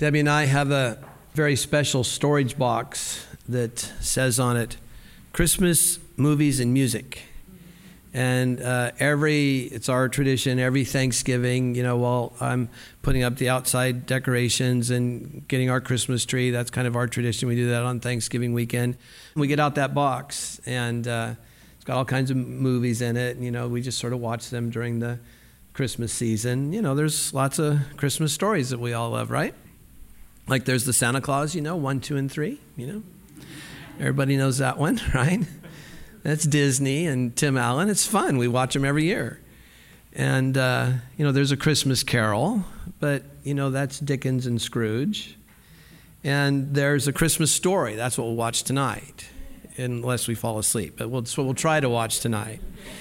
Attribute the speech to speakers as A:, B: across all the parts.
A: Debbie and I have a very special storage box that says on it, Christmas, movies, and music. And it's our tradition, every Thanksgiving, while I'm putting up the outside decorations and getting our Christmas tree, that's kind of our tradition. We do that on Thanksgiving weekend. We get out that box, and it's got all kinds of movies in it. And, we just sort of watch them during the Christmas season. There's lots of Christmas stories that we all love, right? Like there's the Santa Claus, 1, 2, and 3, Everybody knows that one, right? That's Disney and Tim Allen. It's fun. We watch them every year. And, there's a Christmas Carol, but, that's Dickens and Scrooge. And there's a Christmas Story. That's what we'll watch tonight, unless we fall asleep. But that's what we'll try to watch tonight.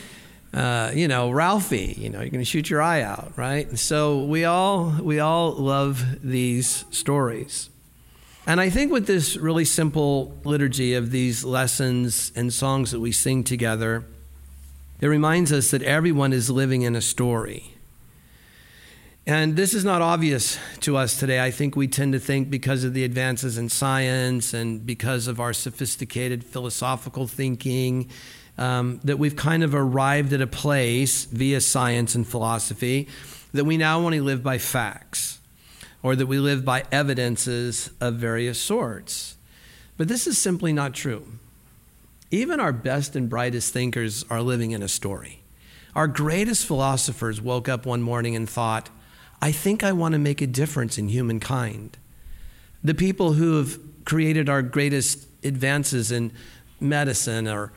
A: Ralphie, you're going to shoot your eye out, right? And so we all love these stories. And I think with this really simple liturgy of these lessons and songs that we sing together, it reminds us that everyone is living in a story. And this is not obvious to us today. I think we tend to think because of the advances in science and because of our sophisticated philosophical thinking, that we've kind of arrived at a place via science and philosophy that we now only live by facts, or that we live by evidences of various sorts. But this is simply not true. Even our best and brightest thinkers are living in a story. Our greatest philosophers woke up one morning and thought, I think I want to make a difference in humankind. The people who have created our greatest advances in medicine or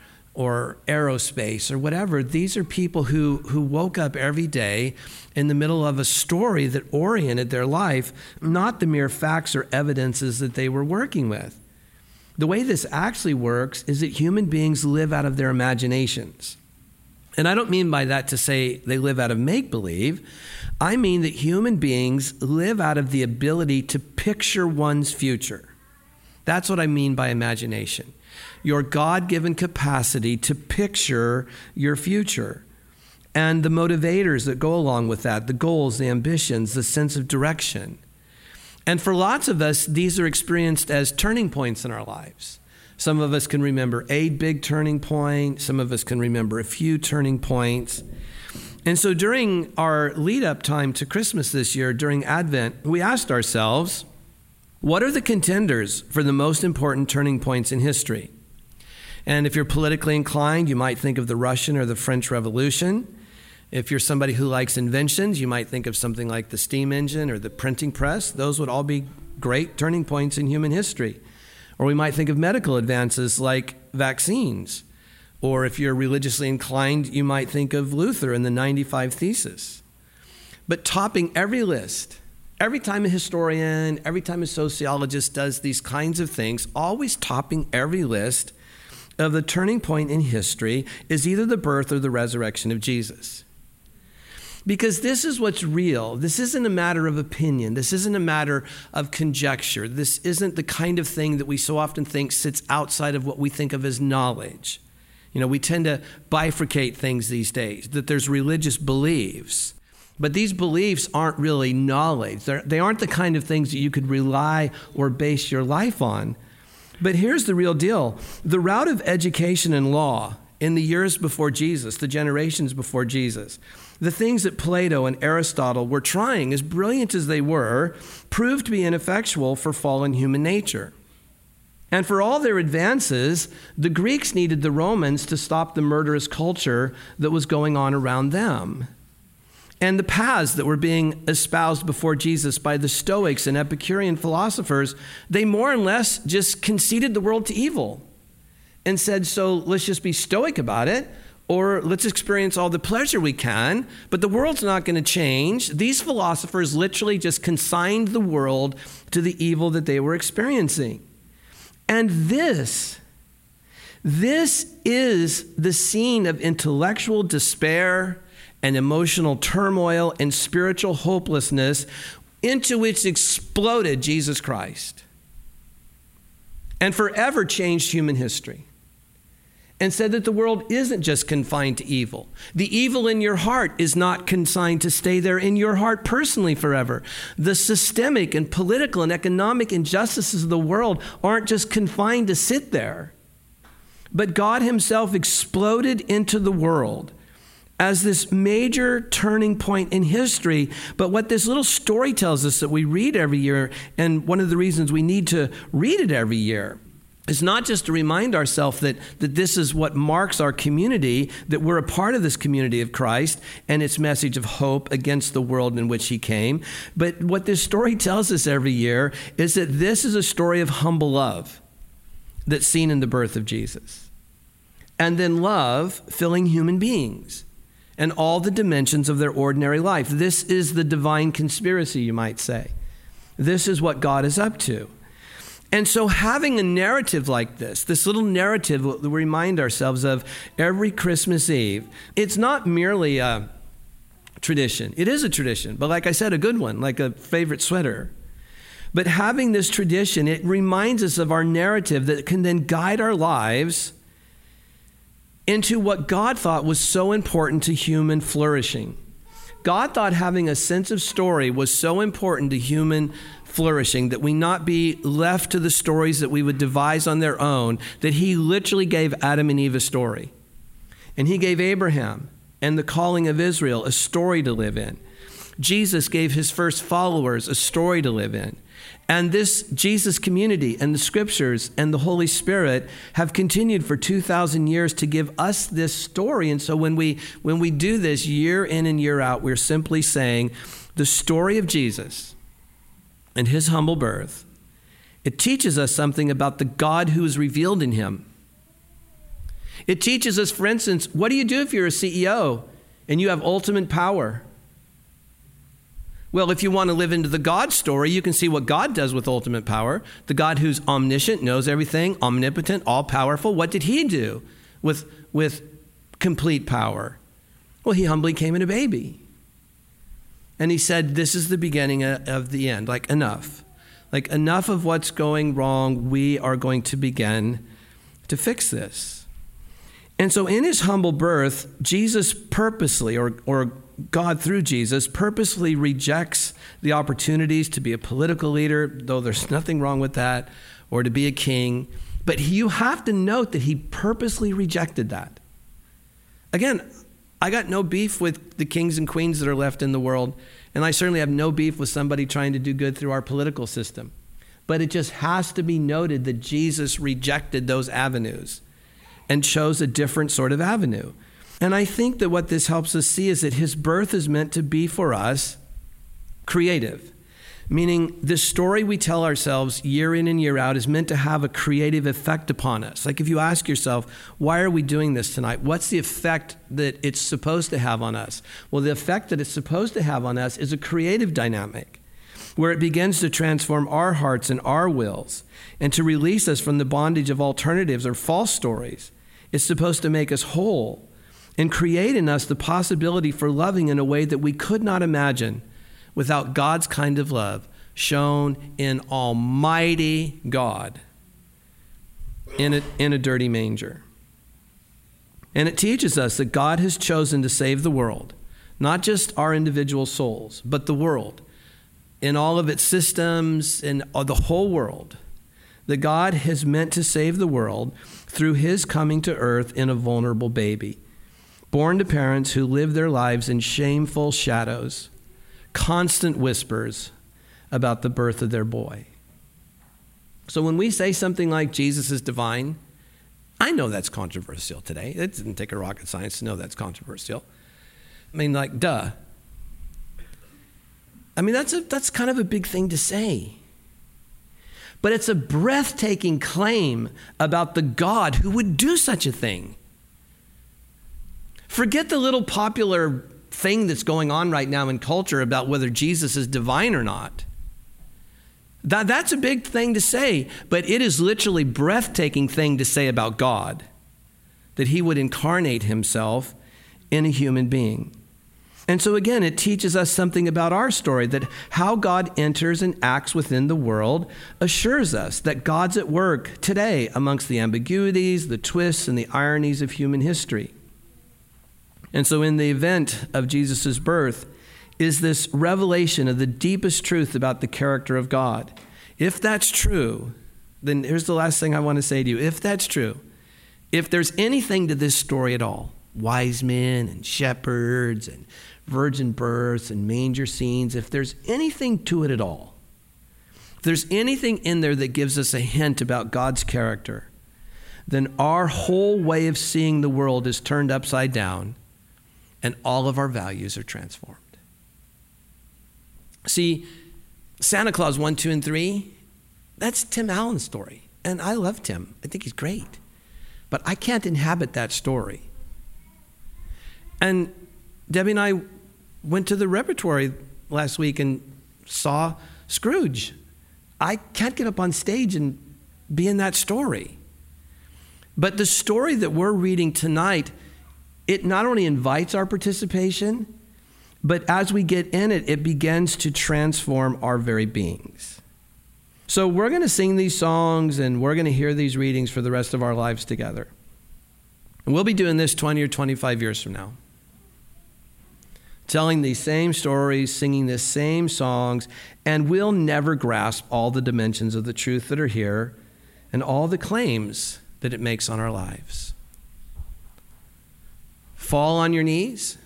A: aerospace or whatever, these are people who woke up every day in the middle of a story that oriented their life, not the mere facts or evidences that they were working with. The way this actually works is that human beings live out of their imaginations. And I don't mean by that to say they live out of make-believe. I mean that human beings live out of the ability to picture one's future. That's what I mean by imagination. Your God-given capacity to picture your future and the motivators that go along with that, the goals, the ambitions, the sense of direction. And for lots of us, these are experienced as turning points in our lives. Some of us can remember a big turning point. Some of us can remember a few turning points. And so during our lead-up time to Christmas this year, during Advent, we asked ourselves, what are the contenders for the most important turning points in history? And if you're politically inclined, you might think of the Russian or the French Revolution. If you're somebody who likes inventions, you might think of something like the steam engine or the printing press. Those would all be great turning points in human history. Or we might think of medical advances like vaccines. Or if you're religiously inclined, you might think of Luther and the 95 Theses. But topping every list, every time a historian, every time a sociologist does these kinds of things, always topping every list of the turning point in history is either the birth or the resurrection of Jesus. Because this is what's real. This isn't a matter of opinion. This isn't a matter of conjecture. This isn't the kind of thing that we so often think sits outside of what we think of as knowledge. We tend to bifurcate things these days, that there's religious beliefs. But these beliefs aren't really knowledge. They aren't the kind of things that you could rely or base your life on. But here's the real deal. The route of education and law in the years before Jesus, the generations before Jesus, the things that Plato and Aristotle were trying, as brilliant as they were, proved to be ineffectual for fallen human nature. And for all their advances, the Greeks needed the Romans to stop the murderous culture that was going on around them. And the paths that were being espoused before Jesus by the Stoics and Epicurean philosophers, they more or less just conceded the world to evil and said, so let's just be stoic about it, or let's experience all the pleasure we can, but the world's not going to change. These philosophers literally just consigned the world to the evil that they were experiencing. And this is the scene of intellectual despair and emotional turmoil and spiritual hopelessness into which exploded Jesus Christ and forever changed human history. and said that the world isn't just confined to evil. The evil in your heart is not consigned to stay there in your heart personally forever. The systemic and political and economic injustices of the world aren't just confined to sit there. But God himself exploded into the world as this major turning point in history. But what this little story tells us that we read every year, and one of the reasons we need to read it every year, is not just to remind ourselves that this is what marks our community, that we're a part of this community of Christ and its message of hope against the world in which he came. But what this story tells us every year is that this is a story of humble love that's seen in the birth of Jesus. And then love filling human beings and all the dimensions of their ordinary life. This is the divine conspiracy, you might say. This is what God is up to. And so having a narrative like this little narrative that we remind ourselves of every Christmas Eve, it's not merely a tradition. It is a tradition, but like I said, a good one, like a favorite sweater. But having this tradition, it reminds us of our narrative that can then guide our lives into what God thought was so important to human flourishing. God thought having a sense of story was so important to human flourishing that we not be left to the stories that we would devise on their own, that he literally gave Adam and Eve a story. And he gave Abraham and the calling of Israel a story to live in. Jesus gave his first followers a story to live in. And this Jesus community and the scriptures and the Holy Spirit have continued for 2,000 years to give us this story. And so when we do this year in and year out, we're simply saying the story of Jesus and his humble birth, it teaches us something about the God who is revealed in him. It teaches us, for instance, what do you do if you're a CEO and you have ultimate power? Well, if you want to live into the God story, you can see what God does with ultimate power. The God who's omniscient, knows everything, omnipotent, all-powerful. What did he do with complete power? Well, he humbly came in a baby. And he said, this is the beginning of the end. Like, enough. Like, enough of what's going wrong. We are going to begin to fix this. And so in his humble birth, Jesus purposely, or God through Jesus, purposely rejects the opportunities to be a political leader, though there's nothing wrong with that, or to be a king. But you have to note that he purposely rejected that. Again, I got no beef with the kings and queens that are left in the world, and I certainly have no beef with somebody trying to do good through our political system. But it just has to be noted that Jesus rejected those avenues and chose a different sort of avenue. And I think that what this helps us see is that his birth is meant to be for us creative, meaning the story we tell ourselves year in and year out is meant to have a creative effect upon us. Like if you ask yourself, why are we doing this tonight? What's the effect that it's supposed to have on us? Well, the effect that it's supposed to have on us is a creative dynamic where it begins to transform our hearts and our wills and to release us from the bondage of alternatives or false stories. It's supposed to make us whole and create in us the possibility for loving in a way that we could not imagine without God's kind of love shown in Almighty God in a dirty manger. And it teaches us that God has chosen to save the world, not just our individual souls, but the world in all of its systems and the whole world. That God has meant to save the world through his coming to earth in a vulnerable baby, born to parents who live their lives in shameful shadows, constant whispers about the birth of their boy. So when we say something like Jesus is divine, I know that's controversial today. It didn't take a rocket science to know that's controversial. I mean, like, duh. I mean, that's kind of a big thing to say. But it's a breathtaking claim about the God who would do such a thing. Forget the little popular thing that's going on right now in culture about whether Jesus is divine or not. That's a big thing to say, but it is literally breathtaking thing to say about God, that he would incarnate himself in a human being. And so again, it teaches us something about our story, that how God enters and acts within the world assures us that God's at work today amongst the ambiguities, the twists, and the ironies of human history. And so in the event of Jesus' birth is this revelation of the deepest truth about the character of God. If that's true, then here's the last thing I want to say to you. If that's true, if there's anything to this story at all, wise men and shepherds and virgin births and manger scenes, if there's anything to it at all, if there's anything in there that gives us a hint about God's character, then our whole way of seeing the world is turned upside down and all of our values are transformed. See, Santa Claus 1, 2, and 3, that's Tim Allen's story. And I love Tim. I think he's great. But I can't inhabit that story. And Debbie and I went to the repertory last week and saw Scrooge. I can't get up on stage and be in that story. But the story that we're reading tonight, it not only invites our participation, but as we get in it, it begins to transform our very beings. So we're going to sing these songs and we're going to hear these readings for the rest of our lives together. And we'll be doing this 20 or 25 years from now. Telling these same stories, singing the same songs, and we'll never grasp all the dimensions of the truth that are here and all the claims that it makes on our lives. Fall on your knees.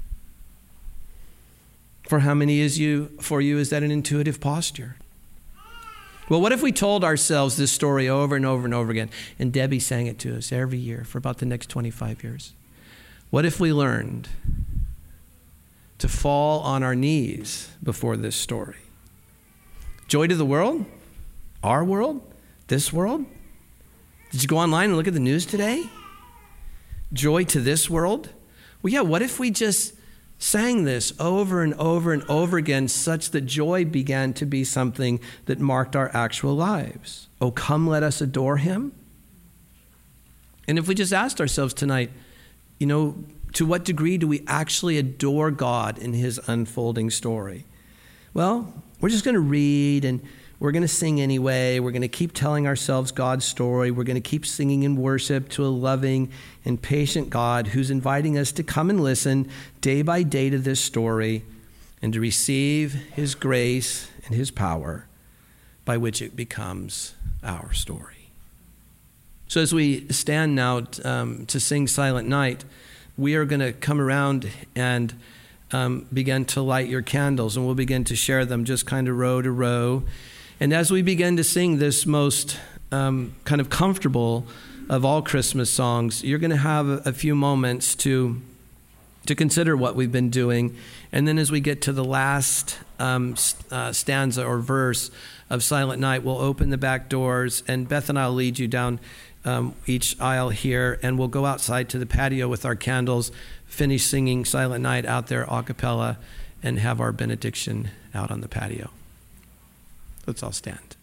A: For how many for you is that an intuitive posture? Well, what if we told ourselves this story over and over and over again, and Debbie sang it to us every year for about the next 25 years? What if we learned to fall on our knees before this story? Joy to the world? Our world? This world? Did you go online and look at the news today? Joy to this world? Well, yeah, what if we just sang this over and over and over again such that joy began to be something that marked our actual lives? Oh, come let us adore him. And if we just asked ourselves tonight, to what degree do we actually adore God in his unfolding story? Well, we're just going to read and we're going to sing anyway. We're going to keep telling ourselves God's story. We're going to keep singing in worship to a loving and patient God who's inviting us to come and listen day by day to this story and to receive his grace and his power by which it becomes our story. So as we stand now to sing Silent Night, we are going to come around and begin to light your candles, and we'll begin to share them just kind of row to row. And as we begin to sing this most kind of comfortable of all Christmas songs, you're going to have a few moments to consider what we've been doing. And then as we get to the last stanza or verse of Silent Night, we'll open the back doors, and Beth and I will lead you down each aisle here, and we'll go outside to the patio with our candles, finish singing Silent Night out there a cappella, and have our benediction out on the patio. Let's all stand.